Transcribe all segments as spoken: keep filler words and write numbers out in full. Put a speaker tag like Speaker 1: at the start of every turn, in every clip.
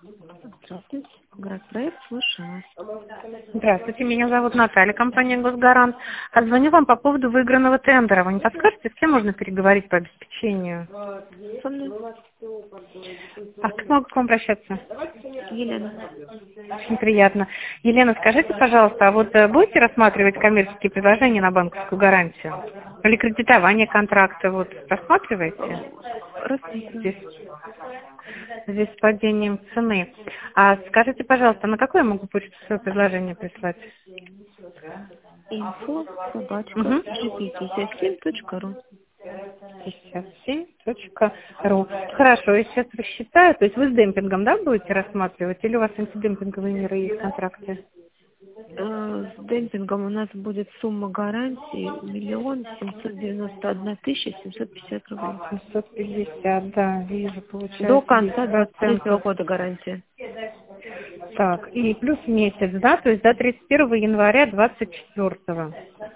Speaker 1: Здравствуйте. Градпроект, слушаю вас.
Speaker 2: Здравствуйте, меня зовут Наталья, компания «Госгарант». А звоню вам по поводу выигранного тендера. Вы не подскажете, с кем можно переговорить по обеспечению?
Speaker 1: Со мной
Speaker 2: А как могу к вам обращаться?
Speaker 1: Елена.
Speaker 2: Очень приятно. Елена, скажите, пожалуйста, а вот э, будете рассматривать коммерческие предложения на банковскую гарантию? Или кредитование контракта? Вот рассматриваете?
Speaker 1: Рассмотрим.
Speaker 2: Здесь, здесь с падением цены. А скажите, пожалуйста, на какое я могу почту свое предложение прислать?
Speaker 1: Инфо собачка
Speaker 2: Угу.
Speaker 1: джи пи пятьдесят семь точка ру.
Speaker 2: пятьдесят семь точка ру. Хорошо, я сейчас рассчитаю. То есть вы с демпингом, да, будете рассматривать? Или у вас антидемпинговые меры есть в контракте?
Speaker 1: Э, С демпингом у нас будет сумма гарантии миллион семьсот девяносто одна тысяча семьсот пятьдесят рублей.
Speaker 2: семьсот пятьдесят, да, вижу,
Speaker 1: До
Speaker 2: получается
Speaker 1: конца
Speaker 2: десять
Speaker 1: двадцать третьего
Speaker 2: процентов.
Speaker 1: года гарантия.
Speaker 2: Так, и плюс месяц, да, то есть до тридцать первого января двадцать четвёртого.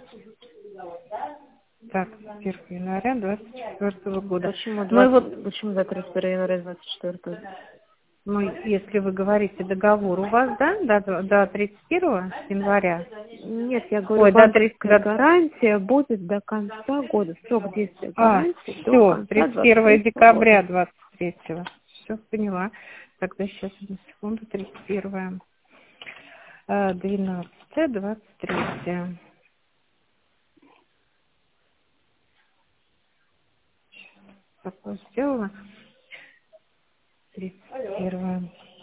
Speaker 2: Так, первого января двадцать четвёртого года.
Speaker 1: Почему,
Speaker 2: Ну и
Speaker 1: двадцать,
Speaker 2: вот,
Speaker 1: почему до тридцать первого января двадцать четвёртого?
Speaker 2: ну, если вы говорите договор у вас, да, до, до тридцать первого января?
Speaker 1: Нет, я говорю,
Speaker 2: Ой, до тридцать,
Speaker 1: банковская
Speaker 2: до...
Speaker 1: гарантия будет до конца года. Срок действия
Speaker 2: А,
Speaker 1: гарантии до
Speaker 2: все,
Speaker 1: конца
Speaker 2: тридцать
Speaker 1: двадцать
Speaker 2: первого
Speaker 1: третьего года.
Speaker 2: декабря двадцать третьего. Все, поняла. Тогда сейчас, одну секунду, тридцать первое, двенадцатое, двадцать третье. Такое сделала. тридцать первое.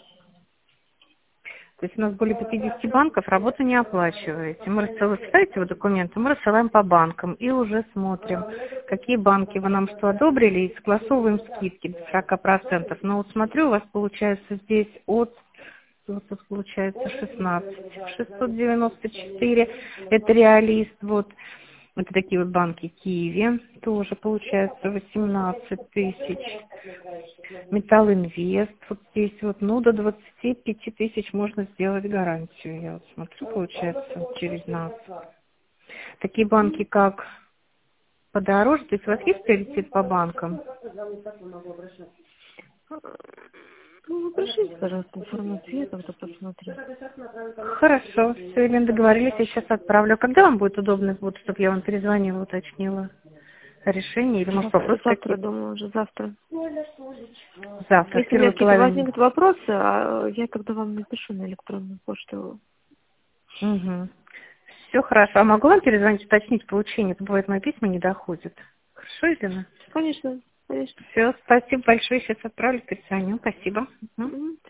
Speaker 2: То есть у нас более пятидесяти банков, работу не оплачиваете. Мы рассылаем, ставите вы документы, мы рассылаем по банкам и уже смотрим, какие банки вы нам что одобрили, и согласовываем скидки до сорока процентов. Но вот смотрю, у вас получается здесь от, вот тут получается шестнадцать, шестьсот девяносто четыре, это реалист, вот. Это такие вот банки Киви, тоже получается восемнадцать тысяч. Металл Инвест, вот здесь вот, ну, до двадцати пяти тысяч можно сделать гарантию. Я вот смотрю, получается, через нас. Такие банки, как подороже, то есть у вас есть приоритет по банкам?
Speaker 1: Ну, пришлите, пожалуйста, информацию, я тогда посмотрю.
Speaker 2: Хорошо, все, Елена, договорились, я сейчас отправлю. Когда вам будет удобно, вот, чтобы я вам перезвонила, уточнила решение, или, может,
Speaker 1: Завтра,
Speaker 2: вопрос
Speaker 1: завтра,
Speaker 2: какие-то?
Speaker 1: думаю, уже завтра.
Speaker 2: Завтра, в
Speaker 1: Если у меня
Speaker 2: первой
Speaker 1: какие-то
Speaker 2: половине.
Speaker 1: возникнут вопросы, а я тогда вам напишу на электронную почту.
Speaker 2: Угу. Все хорошо. А могу вам перезвонить, уточнить получение? Это бывает, мои письма не доходят. Хорошо, Елена?
Speaker 1: Конечно, конечно.
Speaker 2: Все, спасибо большое. Сейчас отправлю, перезвоню. Спасибо. Мгм.
Speaker 1: Мгм.